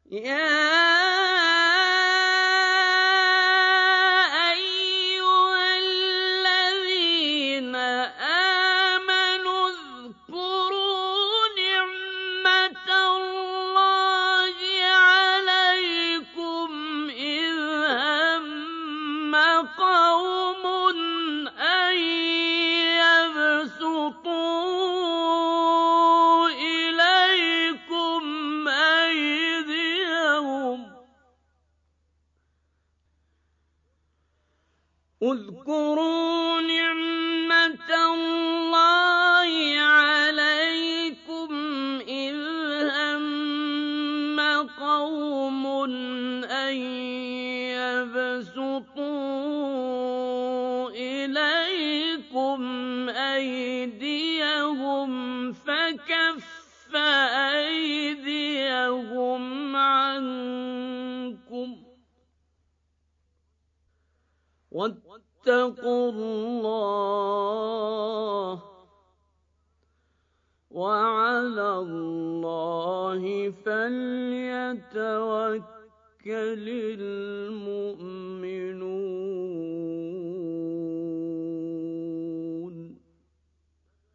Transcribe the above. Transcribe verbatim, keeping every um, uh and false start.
يَا أَيُّهَا الَّذِينَ آمَنُوا اذْكُرُوا نِعْمَةَ اللَّهِ عَلَيْكُمْ إِذْ هَمَّ قَوْمٌ أَن يَبْسُطُوا إِلَيْكُمْ أَيْدِيَهُمْ اذْكُرُوا نِعْمَةَ اللَّهِ عَلَيْكُمْ إِذْ هَمَّ قَوْمٌ أَن يَبْسُطُوا إِلَيْكُمْ أَيْدِيَهُمْ فَكَفَّ أَيْدِيَهُمْ عَنكُمْ ۖ وَاتَّقُوا اللَّهَ ۚ وَعَلَى اللَّهِ فَلْيَتَوَكَّلِ الْمُؤْمِنُونَ